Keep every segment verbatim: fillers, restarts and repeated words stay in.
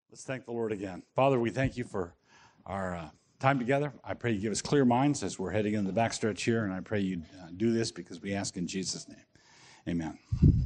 Let's thank the Lord again. Father, we thank you for our uh, time together. I pray you give us clear minds as we're heading into the backstretch here, and I pray you uh, do this because we ask in Jesus' name. Amen.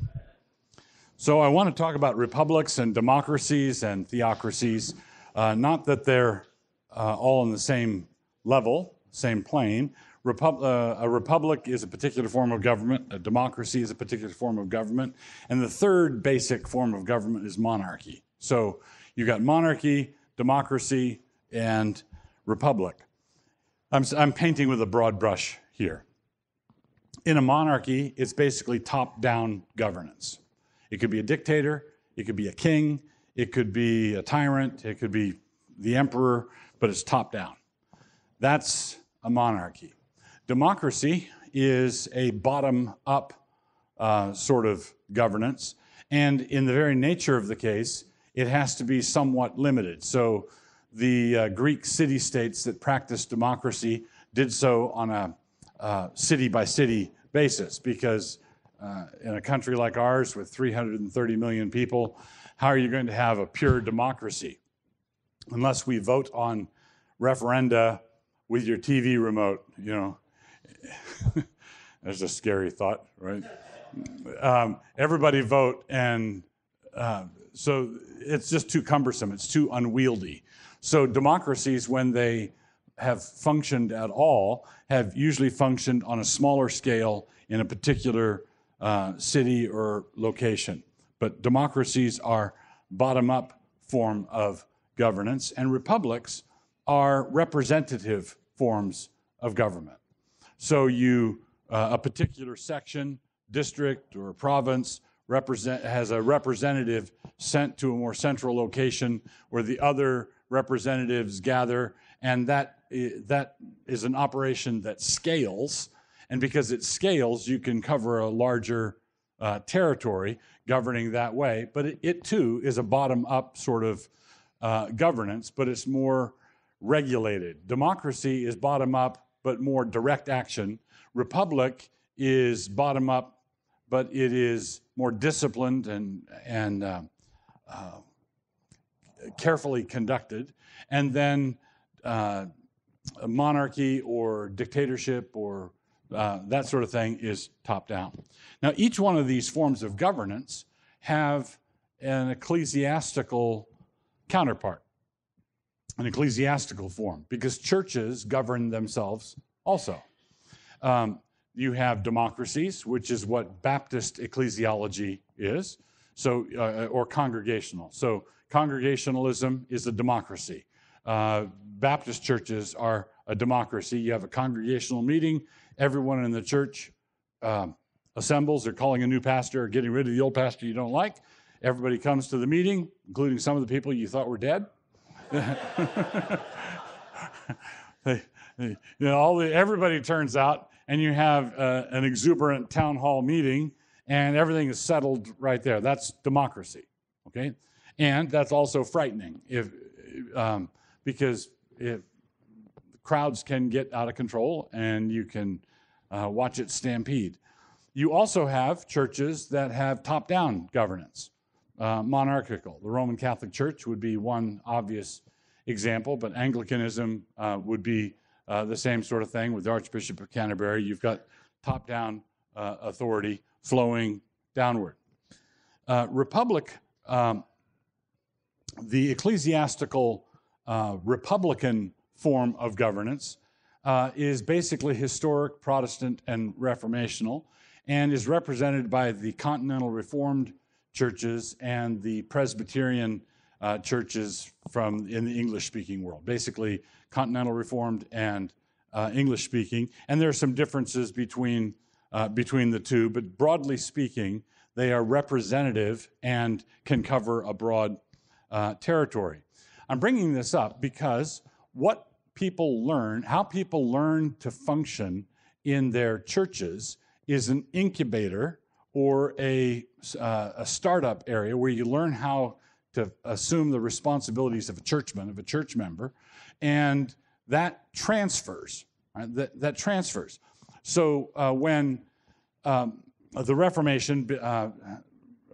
So I want to talk about republics and democracies and theocracies. Uh, not that they're uh, all on the same level, same plane. Repub- uh, a republic is a particular form of government. A democracy is a particular form of government. And the third basic form of government is monarchy. So you've got monarchy, democracy, and republic. I'm, I'm painting with a broad brush here. In a monarchy, it's basically top-down governance. It could be a dictator, it could be a king, it could be a tyrant, it could be the emperor, but it's top-down. That's a monarchy. Democracy is a bottom-up uh, sort of governance, and in the very nature of the case, it has to be somewhat limited. So the uh, Greek city-states that practiced democracy did so on a uh, city-by-city basis, because uh, in a country like ours with three hundred thirty million people, how are you going to have a pure democracy unless we vote on referenda with your T V remote? You know, that's a scary thought, right? Um, everybody vote, and uh, so it's just too cumbersome. It's too unwieldy. So democracies, when they have functioned at all, have usually functioned on a smaller scale in a particular uh, city or location. But democracies are bottom-up form of governance, and republics are representative forms of government. So you, uh, a particular section, district, or province represent, has a representative sent to a more central location where the other representatives gather, and that, that is an operation that scales. And because it scales, you can cover a larger uh, territory governing that way. But it, it too is a bottom-up sort of uh, governance, but it's more regulated. Democracy is bottom-up, but more direct action. Republic is bottom-up, but it is more disciplined and, and uh, uh, carefully conducted. And then uh, a monarchy or dictatorship or uh, that sort of thing is top-down. Now, each one of these forms of governance have an ecclesiastical counterpart, an ecclesiastical form, because churches govern themselves also. Um, you have democracies, which is what Baptist ecclesiology is, so uh, or congregational. So congregationalism is a democracy. Uh, Baptist churches are a democracy. You have a congregational meeting. Everyone in the church um, assembles. They're calling a new pastor or getting rid of the old pastor you don't like. Everybody comes to the meeting, including some of the people you thought were dead. they, they, you know, all the, everybody turns out, and you have uh, an exuberant town hall meeting, and everything is settled right there. That's democracy, okay? And that's also frightening, if um, because if crowds can get out of control, and you can uh, watch it stampede. You also have churches that have top-down governance, uh, monarchical. The Roman Catholic Church would be one obvious example, but Anglicanism uh, would be uh, the same sort of thing with the Archbishop of Canterbury. You've got top-down uh, authority flowing downward. Uh, Republic, um, the ecclesiastical uh, republican form of governance uh, is basically historic, Protestant, and Reformational, and is represented by the Continental Reformed churches and the Presbyterian uh, churches from in the English-speaking world. Basically, Continental Reformed and uh, English-speaking, and there are some differences between uh, between the two, but broadly speaking, they are representative and can cover a broad uh, territory. I'm bringing this up because what people learn, how people learn to function in their churches is an incubator or a, uh, a startup area where you learn how to assume the responsibilities of a churchman, of a church member, and that transfers, right? that, that transfers. So uh, when um, the Reformation uh,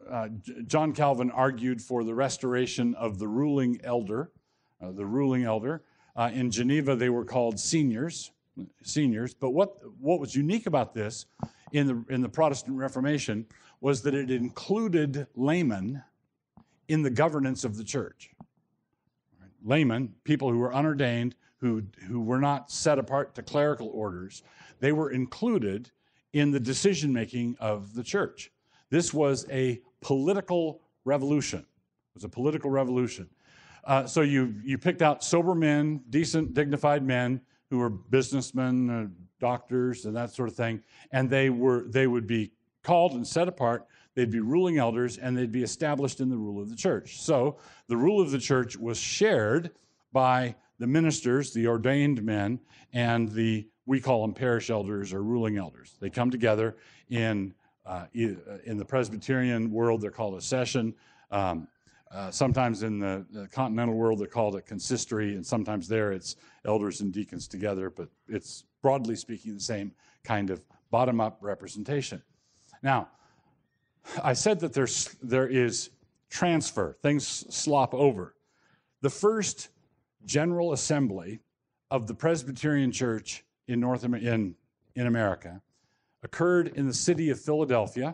uh, J- John Calvin argued for the restoration of the ruling elder, uh, the ruling elder. Uh, in Geneva, they were called seniors, seniors. But what, what was unique about this in the, in the Protestant Reformation was that it included laymen in the governance of the church. Right? Laymen, people who were unordained, who, who were not set apart to clerical orders, they were included in the decision-making of the church. This was a political revolution. It was a political revolution. Uh, so you, you picked out sober men, decent, dignified men who were businessmen, uh, doctors, and that sort of thing, and they were they would be called and set apart. They'd be ruling elders, and they'd be established in the rule of the church. So the rule of the church was shared by the ministers, the ordained men, and the, we call them parish elders or ruling elders. They come together in uh, in the Presbyterian world, they're called a session. Um, Uh, sometimes in the, the continental world, they call it consistory, and sometimes there it's elders and deacons together, but it's broadly speaking the same kind of bottom-up representation. Now, I said that there's, there is transfer, things slop over. The first General Assembly of the Presbyterian Church in North in, in America occurred in the city of Philadelphia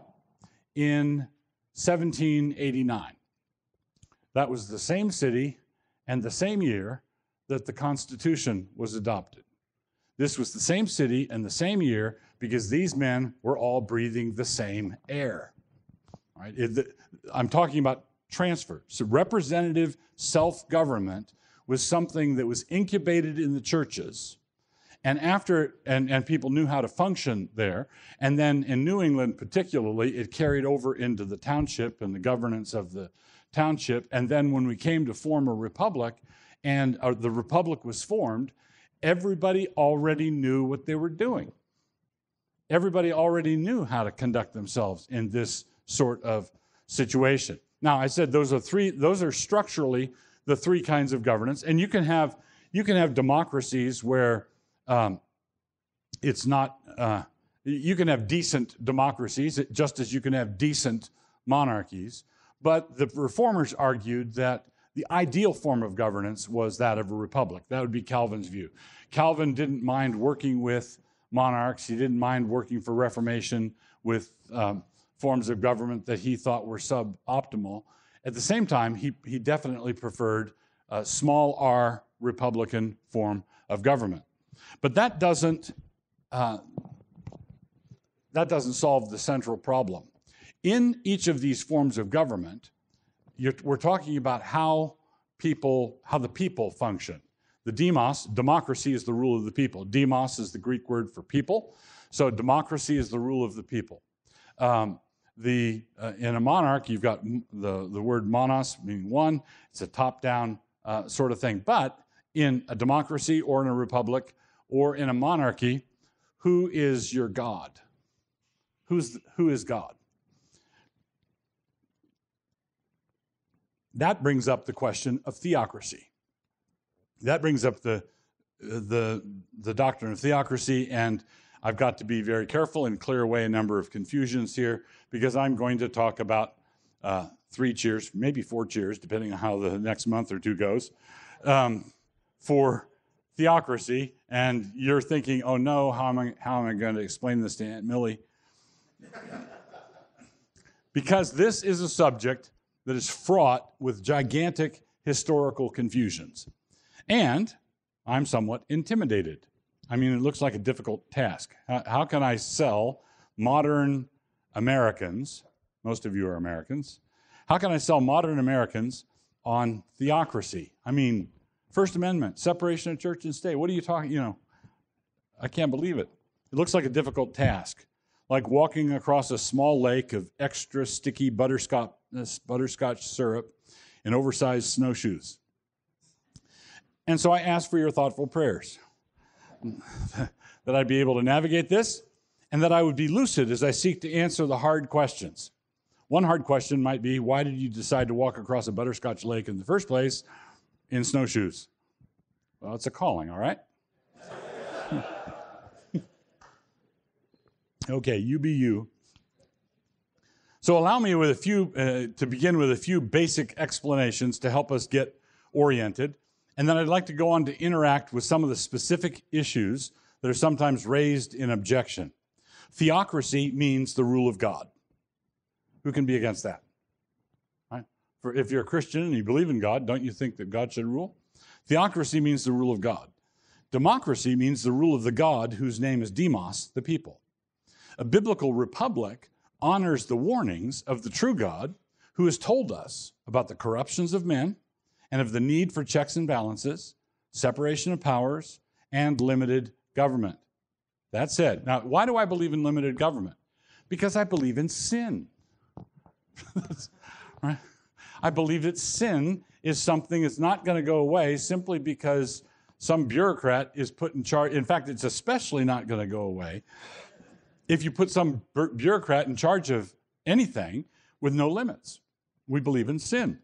in seventeen eighty-nine. That was the same city and the same year that the Constitution was adopted. This was the same city and the same year because these men were all breathing the same air. Right? It, the, I'm talking about transfer. So representative self-government was something that was incubated in the churches, and after and, and people knew how to function there. And then in New England particularly, it carried over into the township and the governance of the township. And then when we came to form a republic and uh, the republic was formed, everybody already knew what they were doing. Everybody already knew how to conduct themselves in this sort of situation. Now, I said those are three, those are structurally the three kinds of governance. And you can have, you can have democracies where um, it's not, uh, you can have decent democracies just as you can have decent monarchies. But the reformers argued that the ideal form of governance was that of a republic. That would be Calvin's view. Calvin didn't mind working with monarchs. He didn't mind working for Reformation with um, forms of government that he thought were suboptimal. At the same time, he, he definitely preferred a small r republican form of government. But that doesn't, uh, that doesn't solve the central problem. In each of these forms of government, you're, we're talking about how people, how the people function. The demos, democracy is the rule of the people. Demos is the Greek word for people. So democracy is the rule of the people. Um, the, uh, in a monarch, you've got the, the word monos, meaning one. It's a top-down uh, sort of thing. But in a democracy or in a republic or in a monarchy, who is your God? Who's, who is God? That brings up the question of theocracy. That brings up the, the, the doctrine of theocracy, and I've got to be very careful and clear away a number of confusions here because I'm going to talk about uh, three cheers, maybe four cheers, depending on how the next month or two goes, um, for theocracy, and you're thinking, oh no, how am I, how am I going to explain this to Aunt Millie? Because this is a subject that is fraught with gigantic historical confusions. And I'm somewhat intimidated. I mean, it looks like a difficult task. How, how can I sell modern Americans, most of you are Americans, how can I sell modern Americans on theocracy? I mean, First Amendment, separation of church and state. What are you talking, you know, I can't believe it. It looks like a difficult task, like walking across a small lake of extra sticky butterscotch, butterscotch syrup in oversized snowshoes. And so I ask for your thoughtful prayers, that I'd be able to navigate this, and that I would be lucid as I seek to answer the hard questions. One hard question might be, why did you decide to walk across a butterscotch lake in the first place in snowshoes? Well, it's a calling, all right? Okay, you be you. So allow me with a few uh, to begin with a few basic explanations to help us get oriented. And then I'd like to go on to interact with some of the specific issues that are sometimes raised in objection. Theocracy means the rule of God. Who can be against that? Right? For if you're a Christian and you believe in God, don't you think that God should rule? Theocracy means the rule of God. Democracy means the rule of the God whose name is Demos, the people. A biblical republic honors the warnings of the true God who has told us about the corruptions of men and of the need for checks and balances, separation of powers, and limited government. That said, now why do I believe in limited government? Because I believe in sin. Right? I believe that sin is something that's not going to go away simply because some bureaucrat is put in charge. In fact, it's especially not going to go away if you put some bureaucrat in charge of anything with no limits. We believe in sin.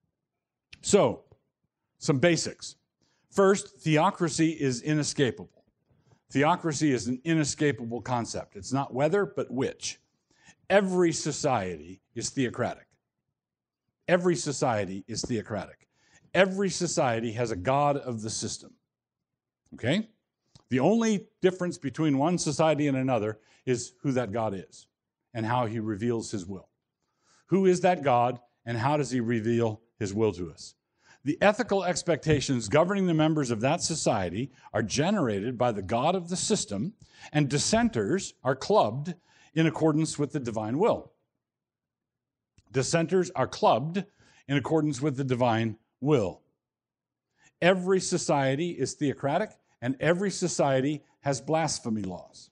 So, some basics. First, theocracy is inescapable. Theocracy is an inescapable concept. It's not whether, but which. Every society is theocratic. Every society is theocratic. Every society has a god of the system. Okay? The only difference between one society and another is who that God is and how he reveals his will. Who is that God and how does he reveal his will to us? The ethical expectations governing the members of that society are generated by the God of the system, and dissenters are clubbed in accordance with the divine will. Dissenters are clubbed in accordance with the divine will. Every society is theocratic, and every society has blasphemy laws.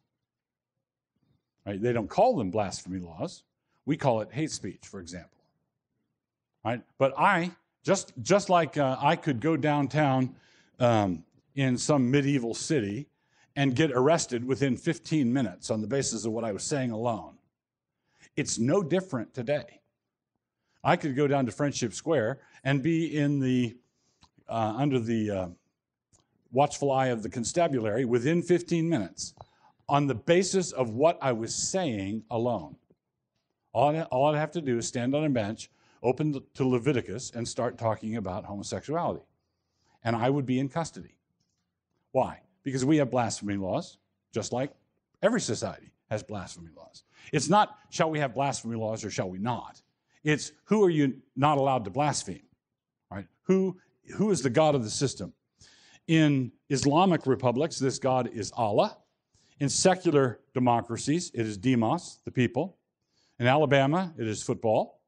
Right? They don't call them blasphemy laws. We call it hate speech, for example. Right? But I, just, just like uh, I could go downtown um, in some medieval city and get arrested within fifteen minutes on the basis of what I was saying alone, it's no different today. I could go down to Friendship Square and be in the uh, under the uh, watchful eye of the constabulary within fifteen minutes on the basis of what I was saying alone. All, I, all I'd have to do is stand on a bench, open to Leviticus, and start talking about homosexuality. And I would be in custody. Why? Because we have blasphemy laws, just like every society has blasphemy laws. It's not, shall we have blasphemy laws or shall we not? It's, who are you not allowed to blaspheme? Right? Who, who is the God of the system? In Islamic republics, this God is Allah. In secular democracies, it is Demos, the people. In Alabama, it is football.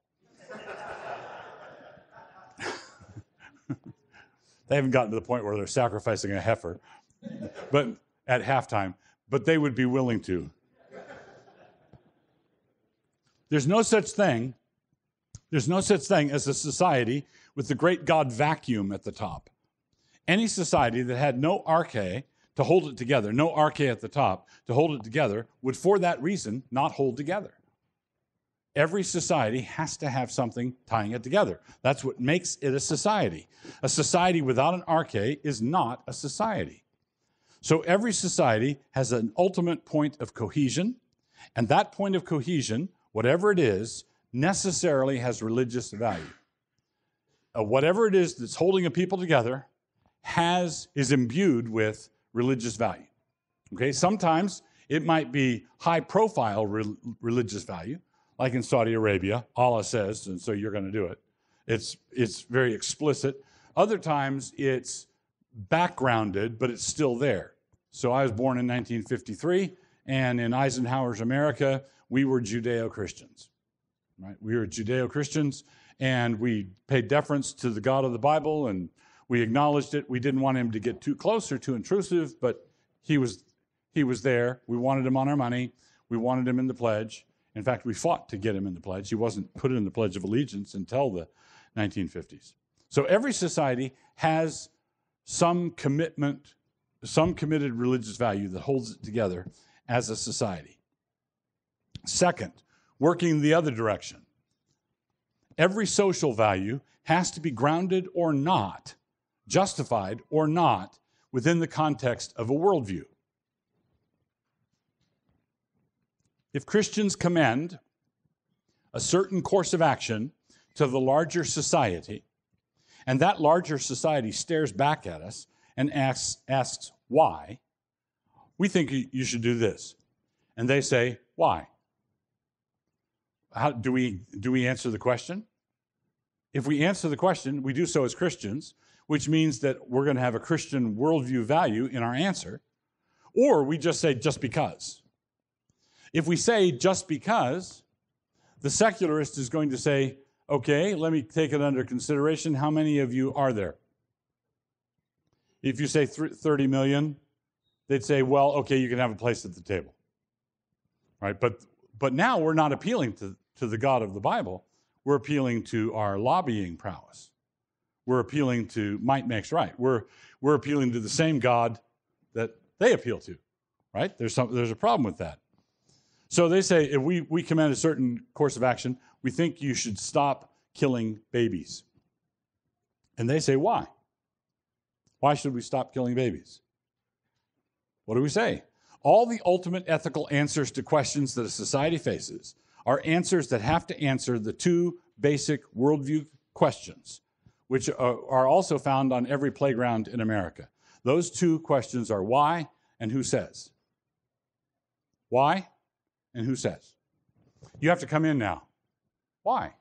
They haven't gotten to the point where they're sacrificing a heifer, but at halftime, but they would be willing to. There's no such thing, there's no such thing as a society with the great God vacuum at the top. Any society that had no arche to hold it together, no arche at the top to hold it together, would for that reason not hold together. Every society has to have something tying it together. That's what makes it a society. A society without an arche is not a society. So every society has an ultimate point of cohesion, and that point of cohesion, whatever it is, necessarily has religious value. Uh, whatever it is that's holding a people together has is imbued with religious value. Okay, sometimes it might be high-profile re- religious value, like in Saudi Arabia, Allah says, and so you're going to do it. It's, it's very explicit. Other times it's backgrounded, but it's still there. So I was born in nineteen fifty-three, and in Eisenhower's America, we were Judeo-Christians. Right? We were Judeo-Christians, and we paid deference to the God of the Bible, and we acknowledged it. We didn't want him to get too close or too intrusive, but he was, he was there. We wanted him on our money. We wanted him in the pledge. In fact, we fought to get him in the pledge. He wasn't put in the Pledge of Allegiance until the nineteen fifties. So every society has some commitment, some committed religious value that holds it together as a society. Second, working the other direction. Every social value has to be grounded or not, justified or not, within the context of a worldview. If Christians commend a certain course of action to the larger society, and that larger society stares back at us and asks, asks why, we think you should do this. And they say, why? How, do we, do we answer the question? If we answer the question, we do so as Christians, which means that we're going to have a Christian worldview value in our answer, or we just say, just because. If we say, just because, the secularist is going to say, okay, let me take it under consideration. How many of you are there? If you say thirty million, they'd say, well, okay, you can have a place at the table. Right? But, but now we're not appealing to, to the God of the Bible. We're appealing to our lobbying prowess. We're appealing to might makes right. We're, we're appealing to the same God that they appeal to, right? There's, some, there's a problem with that. So they say, if we, we commend a certain course of action, we think you should stop killing babies. And they say, why? Why should we stop killing babies? What do we say? All the ultimate ethical answers to questions that a society faces are answers that have to answer the two basic worldview questions, which are, are also found on every playground in America. Those two questions are why and who says. Why and who says. You have to come in now. Why?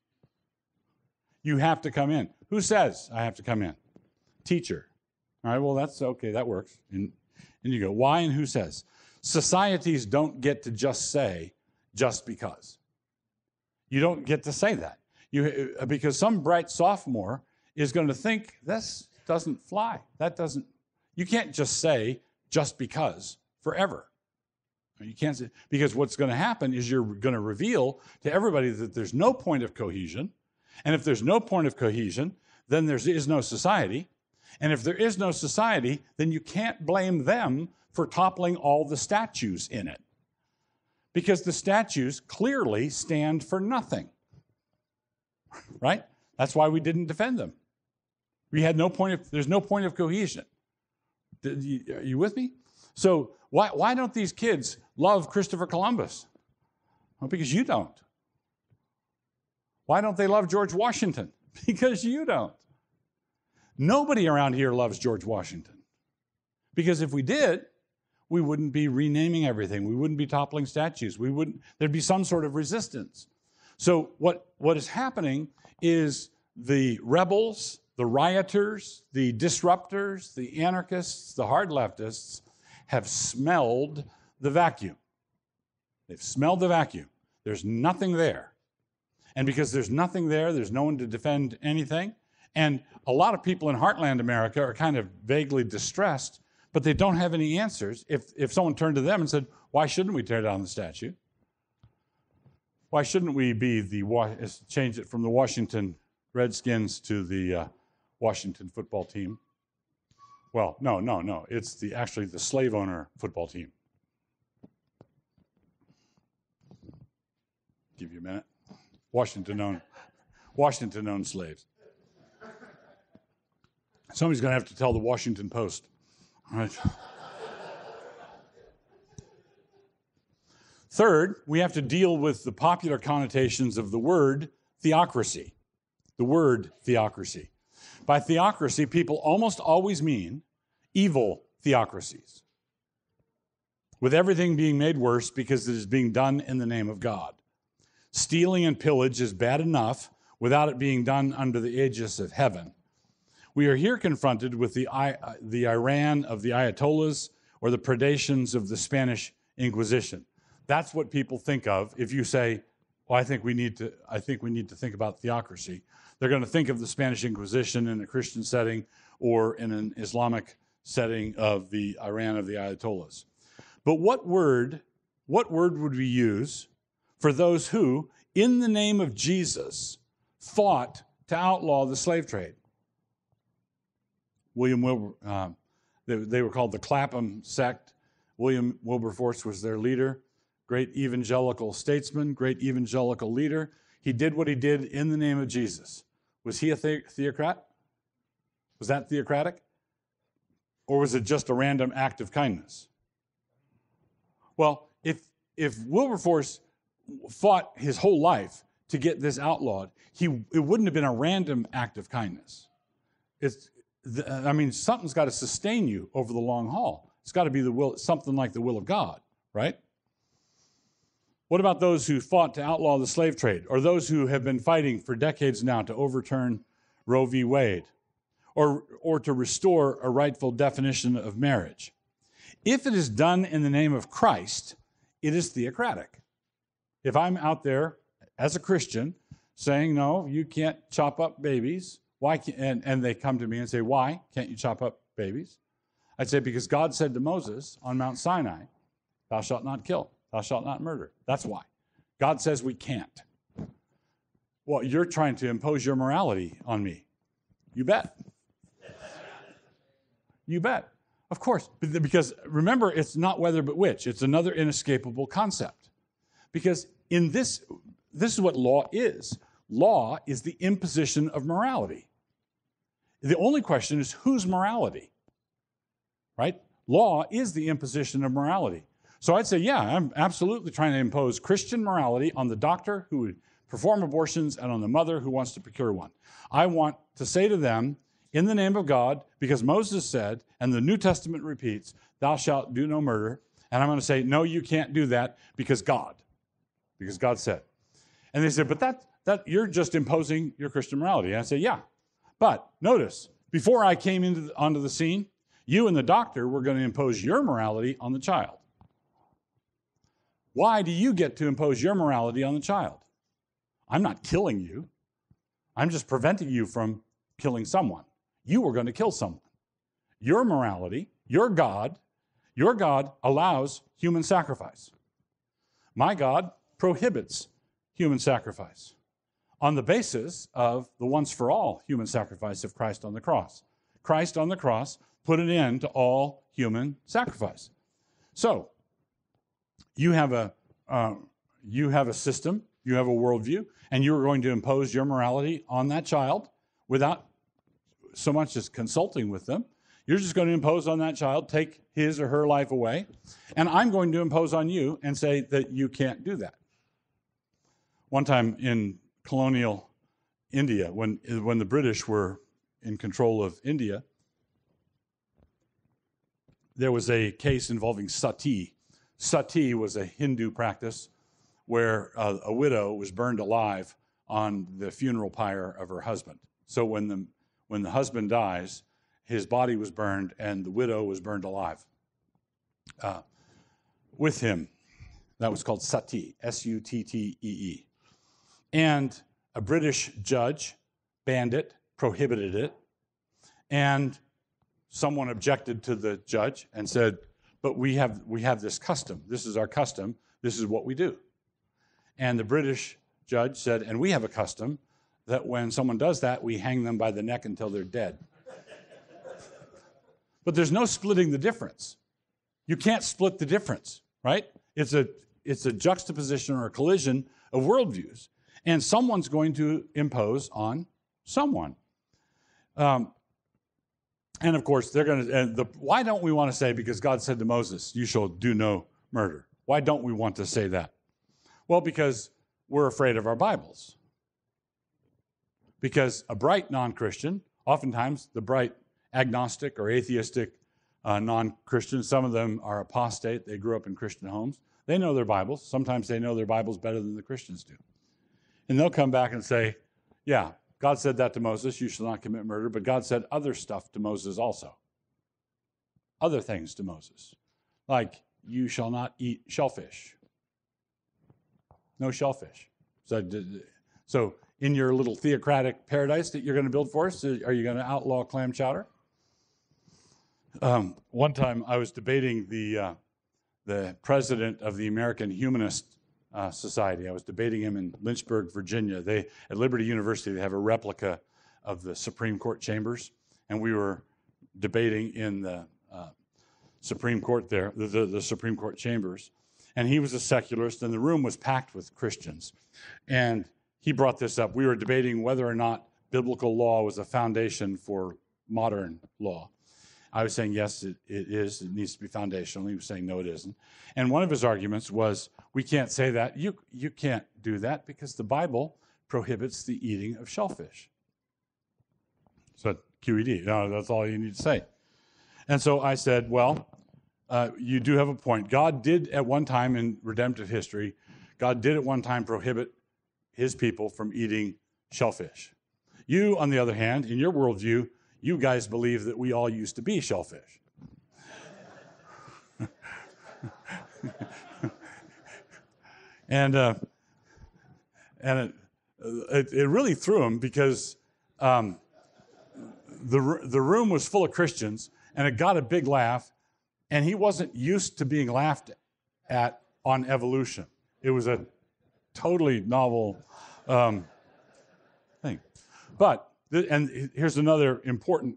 You have to come in. Who says I have to come in? Teacher. All right, well, that's okay, that works. And, and you go, why and who says? Societies don't get to just say, just because. You don't get to say that. You, because some bright sophomore is going to think, this doesn't fly. That doesn't, you can't just say, just because, forever. You can't say, because what's going to happen is you're going to reveal to everybody that there's no point of cohesion. And if there's no point of cohesion, then there is no society. And if there is no society, then you can't blame them for toppling all the statues in it. Because the statues clearly stand for nothing. Right? That's why we didn't defend them. We had no point of, there's no point of cohesion. Are you with me? So why, why don't these kids love Christopher Columbus? Well, because you don't. Why don't they love George Washington? Because you don't. Nobody around here loves George Washington. Because if we did, we wouldn't be renaming everything. We wouldn't be toppling statues. We wouldn't, there'd be some sort of resistance. So what, what is happening is the rebels, the rioters, the disruptors, the anarchists, the hard leftists have smelled the vacuum. They've smelled the vacuum. There's nothing there. And because there's nothing there, there's no one to defend anything. And a lot of people in Heartland America are kind of vaguely distressed, but they don't have any answers. If, if someone turned to them and said, why shouldn't we tear down the statue? Why shouldn't we be the, change it from the Washington Redskins to the uh, Washington football team? Well, no, no, no. It's the actually the slave owner football team. Give you a minute. Washington owned, Washington owned slaves. Somebody's going to have to tell the Washington Post. All right. Third, we have to deal with the popular connotations of the word theocracy. The word theocracy. By theocracy, people almost always mean evil theocracies, with everything being made worse because it is being done in the name of God. Stealing and pillage is bad enough without it being done under the aegis of heaven. We are here confronted with the, the Iran of the Ayatollahs or the predations of the Spanish Inquisition. That's what people think of if you say, well, I think we need to, I think we need to think about theocracy. They're going to think of the Spanish Inquisition in a Christian setting or in an Islamic setting of the Iran of the Ayatollahs. But what word, what word would we use for those who, in the name of Jesus, fought to outlaw the slave trade? William Wilber, uh, they, they were called the Clapham sect. William Wilberforce was their leader. Great evangelical statesman, great evangelical leader. He did what he did in the name of Jesus. Was he a the- theocrat? Was that theocratic? Or was it just a random act of kindness? Well, if, if Wilberforce fought his whole life to get this outlawed, he it wouldn't have been a random act of kindness. It's, I mean, something's got to sustain you over the long haul. It's got to be the will, something like the will of God, right? What about those who fought to outlaw the slave trade, or those who have been fighting for decades now to overturn Roe v. Wade, or, or to restore a rightful definition of marriage? If it is done in the name of Christ, it is theocratic. If I'm out there as a Christian saying, no, you can't chop up babies, why can't, and, and they come to me and say, why can't you chop up babies? I'd say, because God said to Moses on Mount Sinai, thou shalt not kill, thou shalt not murder. That's why. God says we can't. Well, you're trying to impose your morality on me. You bet. You bet. Of course, because remember, it's not whether but which. It's another inescapable concept. Because in this, this is what law is. Law is the imposition of morality. The only question is whose morality, right? Law is the imposition of morality. So I'd say, yeah, I'm absolutely trying to impose Christian morality on the doctor who would perform abortions and on the mother who wants to procure one. I want to say to them, in the name of God, because Moses said, and the New Testament repeats, thou shalt do no murder. And I'm going to say, no, you can't do that because God, because God said. And they said, but that, that you're just imposing your Christian morality. And I say, yeah. But notice, before I came into the, onto the scene, you and the doctor were going to impose your morality on the child. Why do you get to impose your morality on the child? I'm not killing you. I'm just preventing you from killing someone. You were going to kill someone. Your morality, your God, your God allows human sacrifice. My God prohibits human sacrifice on the basis of the once-for-all human sacrifice of Christ on the cross. Christ on the cross put an end to all human sacrifice. So, you have a uh, you have a system, you have a worldview, and you are going to impose your morality on that child without so much as consulting with them. You're just going to impose on that child, take his or her life away, and I'm going to impose on you and say that you can't do that. One time in colonial India, when, when the British were in control of India, there was a case involving sati. Sati was a Hindu practice where uh, a widow was burned alive on the funeral pyre of her husband. So when the, when the husband dies, his body was burned and the widow was burned alive uh, with him. That was called sati, S U T T E E. And a British judge banned it, prohibited it, and someone objected to the judge and said, but we have, we have this custom. This is our custom. This is what we do. And the British judge said, and we have a custom that when someone does that, we hang them by the neck until they're dead. But there's no splitting the difference. You can't split the difference, right? It's a, it's a juxtaposition or a collision of worldviews. And someone's going to impose on someone. Um, and of course, they're going to, and the, why don't we want to say, because God said to Moses, you shall do no murder. Why don't we want to say that? Well, because we're afraid of our Bibles. Because a bright non-Christian, oftentimes the bright agnostic or atheistic uh, non-Christians, some of them are apostate, they grew up in Christian homes, they know their Bibles. Sometimes they know their Bibles better than the Christians do. And they'll come back and say, yeah, God said that to Moses, you shall not commit murder, but God said other stuff to Moses also. Other things to Moses, like you shall not eat shellfish. No shellfish. So, so in your little theocratic paradise that you're going to build for us, are you going to outlaw clam chowder? Um, one time I was debating the, uh, the president of the American Humanist Uh, Society. I was debating him in Lynchburg, Virginia. They, at Liberty University, they have a replica of the Supreme Court chambers, and we were debating in the uh, Supreme Court there, the, the, the Supreme Court chambers, and he was a secularist, and the room was packed with Christians. And he brought this up. We were debating whether or not biblical law was a foundation for modern law. I was saying, yes, it, it is. It needs to be foundational. He was saying, no, it isn't. And one of his arguments was, we can't say that. You, you can't do that because the Bible prohibits the eating of shellfish. So Q E D, no, that's all you need to say. And so I said, well, uh, you do have a point. God did at one time in redemptive history, God did at one time prohibit his people from eating shellfish. You, on the other hand, in your worldview, you guys believe that we all used to be shellfish. and uh, and it, it, it really threw him because um, the, the room was full of Christians, and it got a big laugh, and he wasn't used to being laughed at on evolution. It was a totally novel um, thing. But, and here's another important,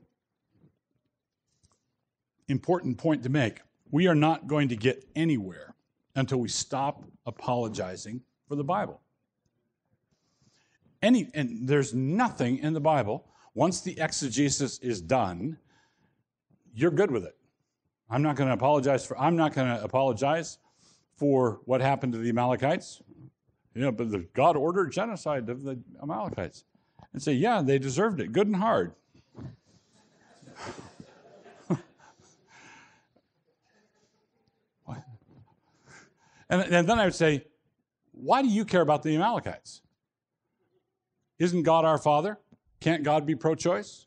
important point to make. We are not going to get anywhere until we stop apologizing for the Bible. Any, and there's nothing in the Bible, once the exegesis is done, you're good with it. I'm not going to apologize for, I'm not going to apologize for what happened to the Amalekites. You know, but the, God ordered genocide of the Amalekites. And say, yeah, they deserved it, good and hard. and, and then I would say, why do you care about the Amalekites? Isn't God our Father? Can't God be pro-choice?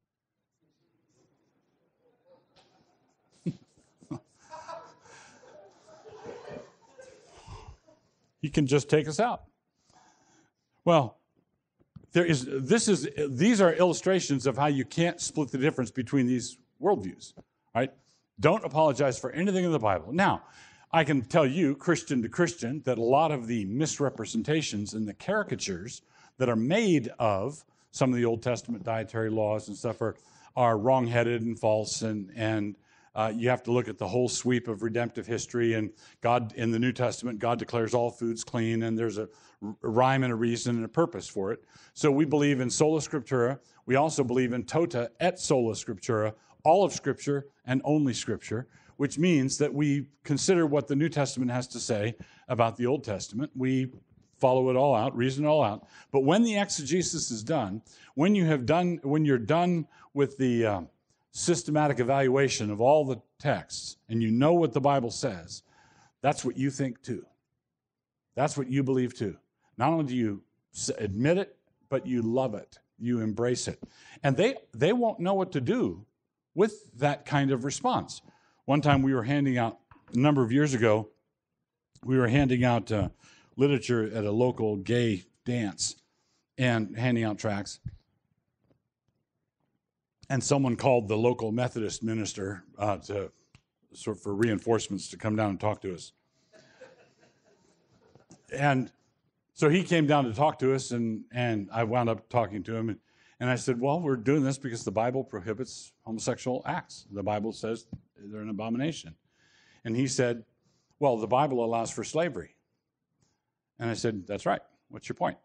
He can just take us out. Well, there is, this is, these are illustrations of how you can't split the difference between these worldviews, right? Don't apologize for anything in the Bible. Now, I can tell you, Christian to Christian, that a lot of the misrepresentations and the caricatures that are made of some of the Old Testament dietary laws and stuff are, are wrong-headed and false, and, and uh, you have to look at the whole sweep of redemptive history, and God, in the New Testament, God declares all foods clean, and there's a a rhyme and a reason and a purpose for it. So we believe in sola scriptura. We also believe in tota et sola scriptura, all of Scripture and only Scripture, which means that we consider what the New Testament has to say about the Old Testament. We follow it all out, reason it all out. But when the exegesis is done, when you have done, when you're done with the uh, systematic evaluation of all the texts, and you know what the Bible says, that's what you think too. That's what you believe too. Not only do you admit it, but you love it. You embrace it. And they, they won't know what to do with that kind of response. One time we were handing out, a number of years ago, we were handing out uh, literature at a local gay dance and handing out tracts. And someone called the local Methodist minister uh, to, sort of for reinforcements to come down and talk to us. And so he came down to talk to us, and, and I wound up talking to him. And, and I said, well, we're doing this because the Bible prohibits homosexual acts. The Bible says they're an abomination. And he said, well, the Bible allows for slavery. And I said, that's right. What's your point?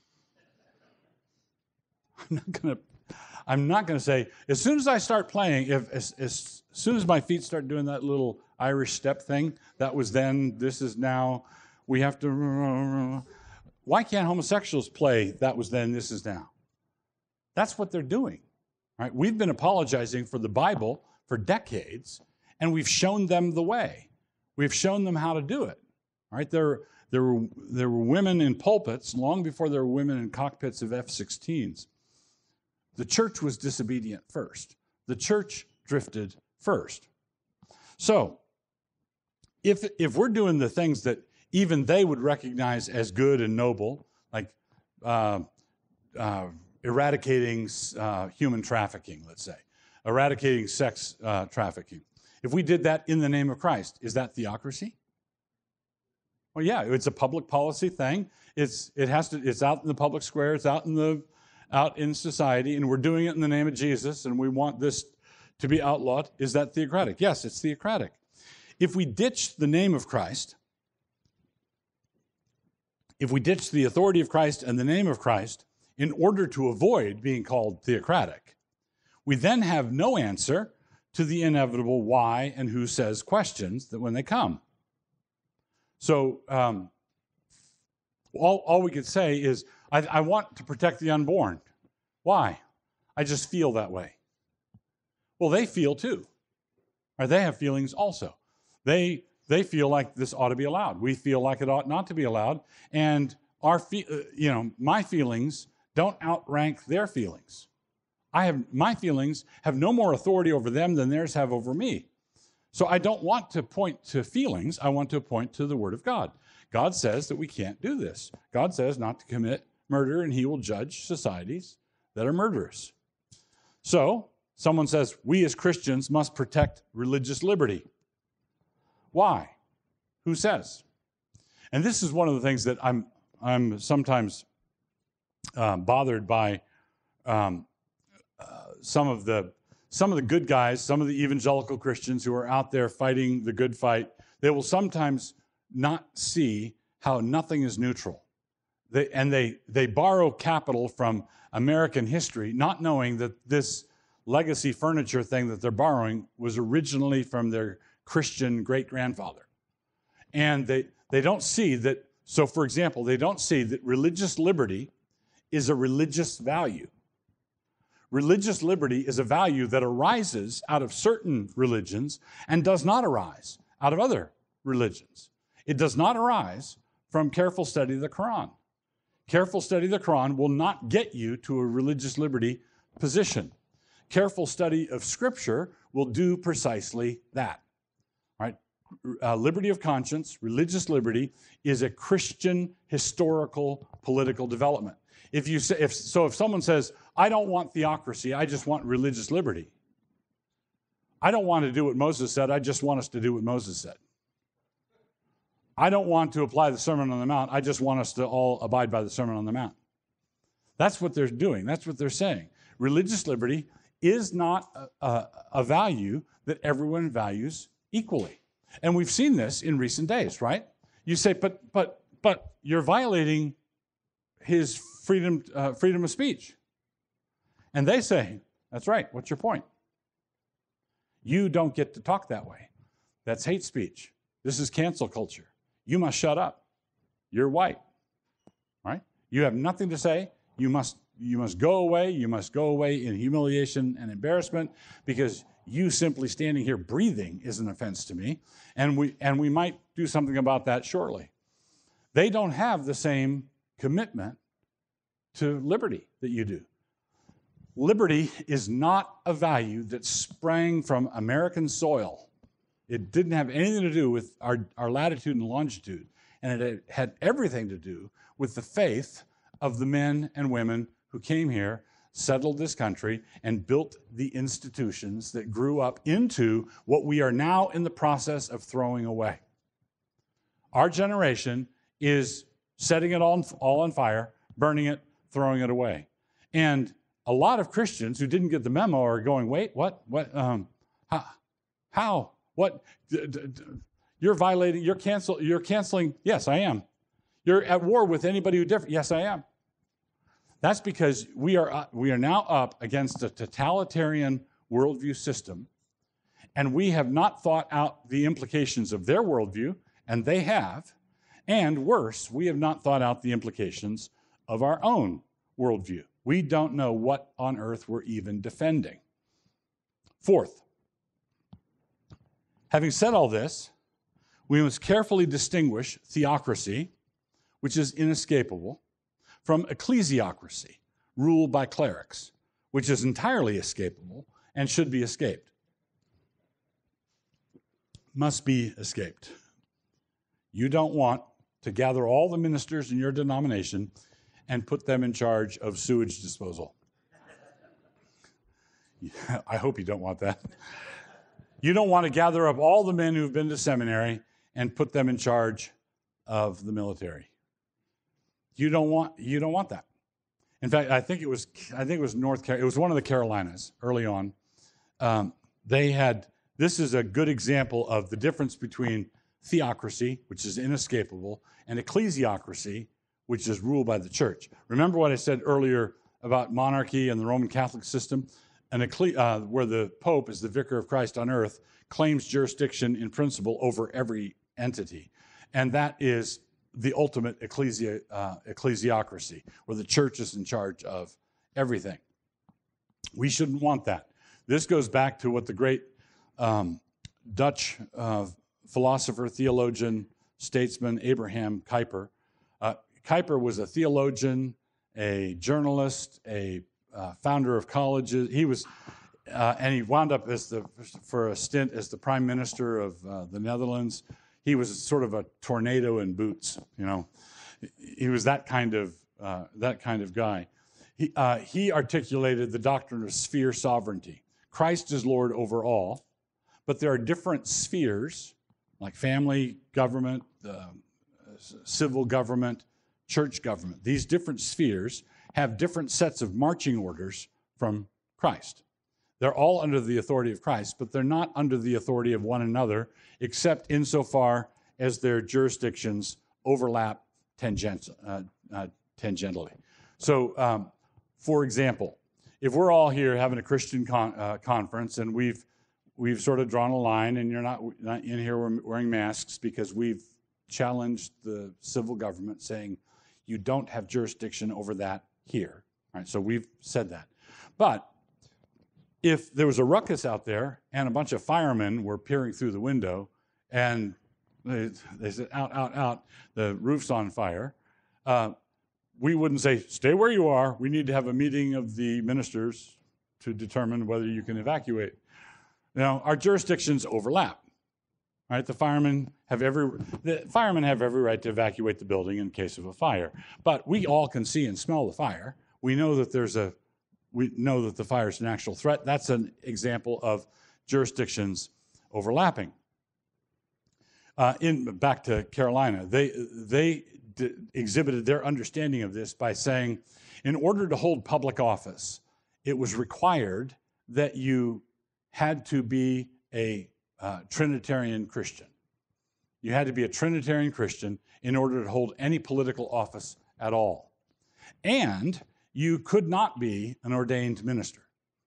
I'm not going to I'm not going to say, as soon as I start playing, if as, as soon as my feet start doing that little Irish step thing, that was then, this is now, we have to, why can't homosexuals play that was then, this is now? That's what they're doing, right? We've been apologizing for the Bible for decades, and we've shown them the way. We've shown them how to do it, right? There, there, were, there were women in pulpits long before there were women in cockpits of F sixteens. The church was disobedient first. The church drifted first. So, if, if we're doing the things that even they would recognize as good and noble, like uh, uh, eradicating uh, human trafficking, let's say, eradicating sex uh, trafficking, if we did that in the name of Christ, is that theocracy? Well, yeah, it's a public policy thing. It's, it has to, it's out in the public square, it's out in the out in society, and we're doing it in the name of Jesus, and we want this to be outlawed. Is that theocratic? Yes, it's theocratic. If we ditch the name of Christ, if we ditch the authority of Christ and the name of Christ in order to avoid being called theocratic, we then have no answer to the inevitable why and who says questions that when they come. So um, all, all we could say is, I, I want to protect the unborn. Why? I just feel that way. Well, they feel too. Or they have feelings also. They they feel like this ought to be allowed. We feel like it ought not to be allowed. And our fe- uh, you know, my feelings don't outrank their feelings. I have my feelings have no more authority over them than theirs have over me. So I don't want to point to feelings. I want to point to the Word of God. God says that we can't do this. God says not to commit murder, and he will judge societies that are murderous. So someone says, we as Christians must protect religious liberty. Why? Who says? And this is one of the things that I'm I'm sometimes uh, bothered by um, uh, some of the some of the good guys, some of the evangelical Christians who are out there fighting the good fight. They will sometimes not see how nothing is neutral. They, and they they borrow capital from American history, not knowing that this legacy furniture thing that they're borrowing was originally from their Christian great-grandfather. And they, they don't see that, so for example, they don't see that religious liberty is a religious value. Religious liberty is a value that arises out of certain religions and does not arise out of other religions. It does not arise from careful study of the Quran. Careful study of the Quran will not get you to a religious liberty position. Careful study of Scripture will do precisely that. Right? Uh, liberty of conscience, religious liberty, is a Christian historical political development. If you say, if so, if someone says, "I don't want theocracy, I just want religious liberty," I don't want to do what Moses said. I just want us to do what Moses said. I don't want to apply the Sermon on the Mount. I just want us to all abide by the Sermon on the Mount. That's what they're doing. That's what they're saying. Religious liberty is not a, a, a value that everyone values equally. And we've seen this in recent days, right? You say, but but but you're violating his freedom uh, freedom of speech. And they say, that's right, what's your point? You don't get to talk that way. That's hate speech. This is cancel culture. You must shut up. You're white, right? You have nothing to say. You must you must go away. You must go away in humiliation and embarrassment because you simply standing here breathing is an offense to me. And we and we might do something about that shortly. They don't have the same commitment to liberty that you do. Liberty is not a value that sprang from American soil. It didn't have anything to do with our, our latitude and longitude, and it had everything to do with the faith of the men and women who came here, settled this country, and built the institutions that grew up into what we are now in the process of throwing away. Our generation is setting it all, all on fire, burning it, throwing it away. And a lot of Christians who didn't get the memo are going, wait, what? What? Um, how? How? What? D- d- d- you're violating, you're cancel, you're canceling. Yes, I am. You're at war with anybody who different. Yes, I am. That's because we are, uh, we are now up against a totalitarian worldview system, and we have not thought out the implications of their worldview, and they have. And worse, we have not thought out the implications of our own worldview. We don't know what on earth we're even defending. Fourth, having said all this, we must carefully distinguish theocracy, which is inescapable, from ecclesiocracy, ruled by clerics, which is entirely escapable and should be escaped. Must be escaped. You don't want to gather all the ministers in your denomination and put them in charge of sewage disposal. I hope you don't want that. You don't want to gather up all the men who've been to seminary and put them in charge of the military. You don't want you don't want that. In fact, I think it was I think it was North Carolina. It was one of the Carolinas early on. Um, they had this is a good example of the difference between theocracy, which is inescapable, and ecclesiocracy, which is ruled by the church. Remember what I said earlier about monarchy and the Roman Catholic system? an ecle- uh, where the Pope, as the vicar of Christ on earth, claims jurisdiction in principle over every entity. And that is the ultimate ecclesia, uh, ecclesiocracy, where the church is in charge of everything. We shouldn't want that. This goes back to what the great um, Dutch uh, philosopher, theologian, statesman Abraham Kuyper. Uh, Kuyper was a theologian, a journalist, a uh, founder of colleges. He was, uh, and he wound up as the for a stint as the prime minister of uh, the Netherlands. He was sort of a tornado in boots, you know. He was that kind of uh, that kind of guy. He uh, he articulated the doctrine of sphere sovereignty. Christ is Lord over all, but there are different spheres, like family government, uh, civil government, church government. These different spheres have different sets of marching orders from Christ. They're all under the authority of Christ, but they're not under the authority of one another, except insofar as their jurisdictions overlap tangent, uh, uh, tangentially. So, um, for example, if we're all here having a Christian con- uh, conference and we've we've sort of drawn a line, and you're not, not in here wearing masks because we've challenged the civil government, saying you don't have jurisdiction over that here. All right, so we've said that, but if there was a ruckus out there and a bunch of firemen were peering through the window and they, they said, out, out, out, the roof's on fire, uh, we wouldn't say, stay where you are. We need to have a meeting of the ministers to determine whether you can evacuate. Now, our jurisdictions overlap. Right? The firemen have every the firemen have every right to evacuate the building in case of a fire. But we all can see and smell the fire. We know that there's a We know that the fire is an actual threat. That's an example of jurisdictions overlapping. Uh, in back to Carolina, they they d- exhibited their understanding of this by saying, in order to hold public office, it was required that you had to be a uh, Trinitarian Christian. You had to be a Trinitarian Christian in order to hold any political office at all, and you could not be an ordained minister.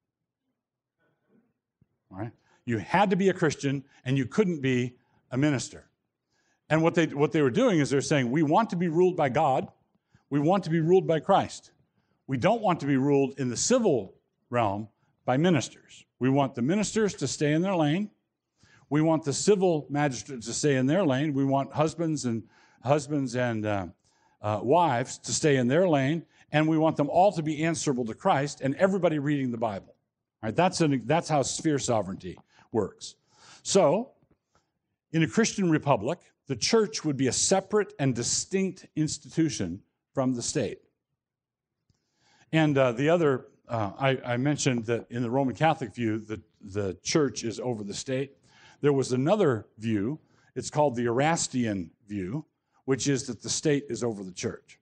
All right? You had to be a Christian, and you couldn't be a minister. And what they what they were doing is they're saying, we want to be ruled by God. We want to be ruled by Christ. We don't want to be ruled in the civil realm by ministers. We want the ministers to stay in their lane. We want the civil magistrates to stay in their lane. We want husbands and husbands and uh, uh, wives to stay in their lane. And we want them all to be answerable to Christ and everybody reading the Bible. All right, that's, an, that's how sphere sovereignty works. So, in a Christian republic, the church would be a separate and distinct institution from the state. And uh, the other, uh, I, I mentioned that in the Roman Catholic view, the, the church is over the state. There was another view, it's called the Erastian view, which is that the state is over the church.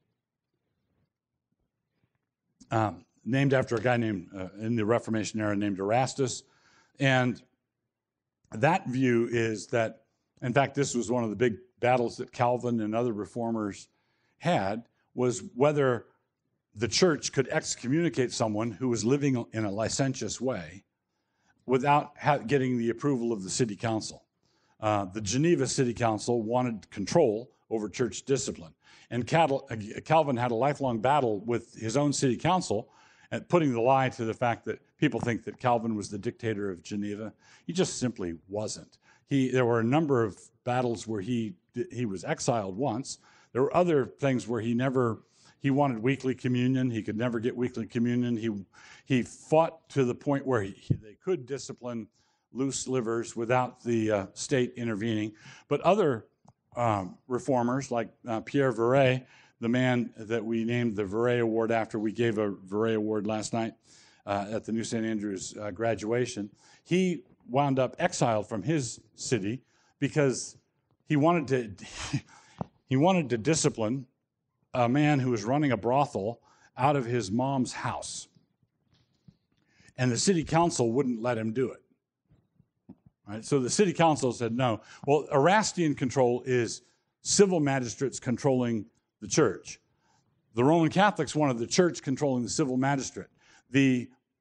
Um, named after a guy named, uh, in the Reformation era, named Erastus. And that view is that, in fact, this was one of the big battles that Calvin and other reformers had, was whether the church could excommunicate someone who was living in a licentious way without ha- getting the approval of the city council. Uh, the Geneva City Council wanted control over church discipline. And Calvin had a lifelong battle with his own city council at putting the lie to the fact that people think that Calvin was the dictator of Geneva. He just simply wasn't. He, there were a number of battles where he he was exiled once. There were other things where he never, he wanted weekly communion. He could never get weekly communion. He he fought to the point where he, he, they could discipline loose livers without the uh, state intervening. But other Um, reformers like uh, Pierre Viret, the man that we named the Viret Award after. We gave a Viret Award last night uh, at the New Saint Andrews uh, graduation. He wound up exiled from his city because he wanted to he wanted to discipline a man who was running a brothel out of his mom's house, and the city council wouldn't let him do it. Right? So the city council said no. Well, Erastian control is civil magistrates controlling the church. The Roman Catholics wanted the church controlling the civil magistrate. The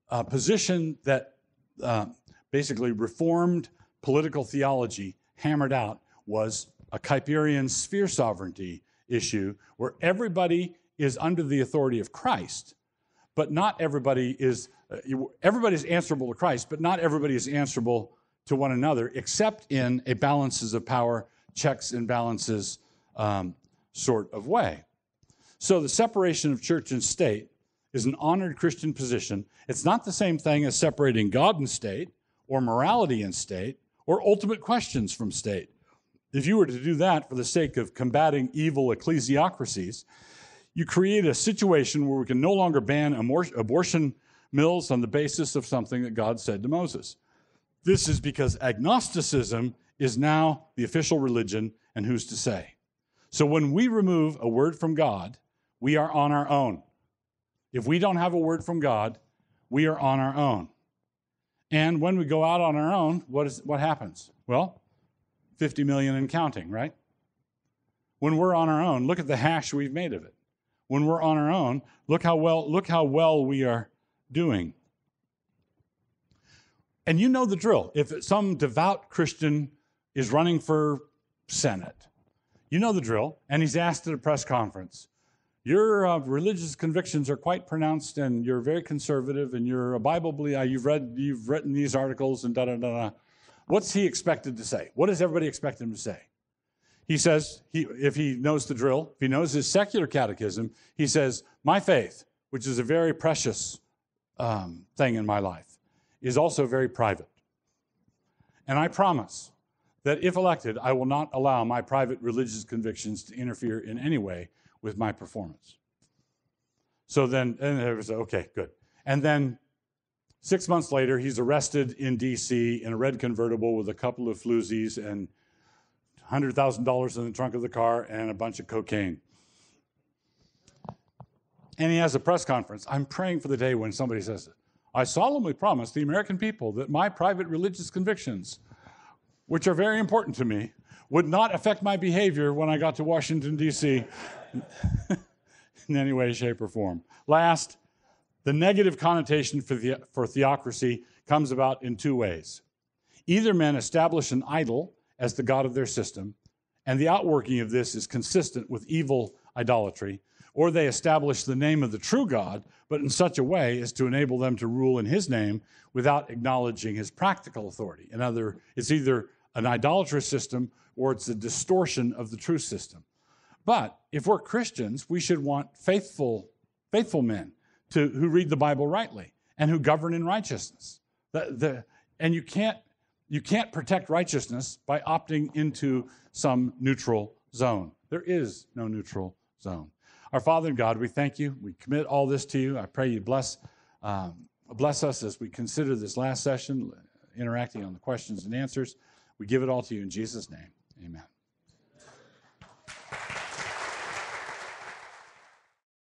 uh, position that uh, basically Reformed political theology hammered out was a Kuyperian sphere sovereignty issue where everybody is under the authority of Christ, but not everybody is, uh, everybody is answerable to Christ, but not everybody is answerable to one another, except in a balances of power, checks and balances um, sort of way. So the separation of church and state is an honored Christian position. It's not the same thing as separating God and state, or morality and state, or ultimate questions from state. If you were to do that for the sake of combating evil ecclesiocracies, you create a situation where we can no longer ban abortion mills on the basis of something that God said to Moses. This is because agnosticism is now the official religion, and who's to say? So when we remove a word from God, we are on our own. If we don't have a word from God, we are on our own. And when we go out on our own, what is what happens? Well, fifty million and counting, right? When we're on our own, look at the hash we've made of it. When we're on our own, look how well, look how well we are doing. And you know the drill. If some devout Christian is running for Senate, you know the drill, and he's asked at a press conference, your uh, religious convictions are quite pronounced, and you're very conservative, and you're a Bible believer. You've read, you've written these articles, and da da da da. What's he expected to say? What does everybody expect him to say? He says, he, if he knows the drill, if he knows his secular catechism, he says, my faith, which is a very precious um, thing in my life, is also very private. And I promise that if elected, I will not allow my private religious convictions to interfere in any way with my performance. So then, and it was, okay, good. And then six months later, he's arrested in D C in a red convertible with a couple of floozies and one hundred thousand dollars in the trunk of the car and a bunch of cocaine. And he has a press conference. I'm praying for the day when somebody says, I solemnly promise the American people that my private religious convictions, which are very important to me, would not affect my behavior when I got to Washington, D C in any way, shape, or form. Last, the negative connotation for, the, for theocracy comes about in two ways. Either men establish an idol as the god of their system, and the outworking of this is consistent with evil idolatry, or they establish the name of the true God, but in such a way as to enable them to rule in his name without acknowledging his practical authority. In other, it's either an idolatrous system or it's a distortion of the true system. But if we're Christians, we should want faithful, faithful men to, who read the Bible rightly and who govern in righteousness. The, the, and you can't, you can't protect righteousness by opting into some neutral zone. There is no neutral zone. Our Father in God, we thank you. We commit all this to you. I pray you bless, um, bless us as we consider this last session, interacting on the questions and answers. We give it all to you in Jesus' name. Amen.